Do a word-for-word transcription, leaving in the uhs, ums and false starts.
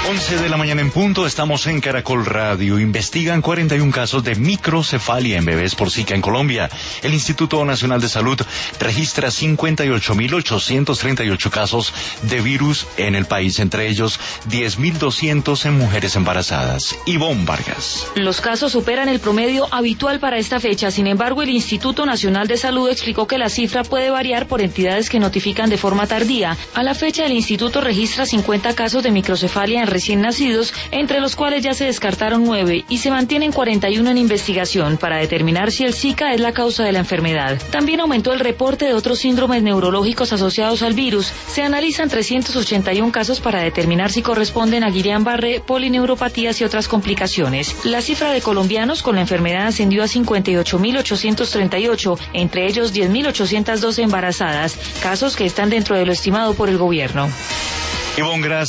once de la mañana en punto, estamos en Caracol Radio. Investigan cuarenta y un casos de microcefalia en bebés por Zika en Colombia. El Instituto Nacional de Salud registra cincuenta y ocho mil ochocientos treinta y ocho casos de virus en el país, entre ellos diez mil doscientos en mujeres embarazadas. Ivonne Vargas. Los casos superan el promedio habitual para esta fecha. Sin embargo, el Instituto Nacional de Salud explicó que la cifra puede variar por entidades que notifican de forma tardía. A la fecha, el instituto registra cincuenta casos de microcefalia en recién nacidos, entre los cuales ya se descartaron nueve y se mantienen cuarenta y uno en investigación para determinar si el Zika es la causa de la enfermedad. También aumentó el reporte de otros síndromes neurológicos asociados al virus. Se analizan trescientos ochenta y uno casos para determinar si corresponden a Guillain-Barré, polineuropatías y otras complicaciones. La cifra de colombianos con la enfermedad ascendió a cincuenta y ocho mil ochocientos treinta y ocho, entre ellos diez mil ochocientos doce embarazadas, casos que están dentro de lo estimado por el gobierno. Ivonne, gracias.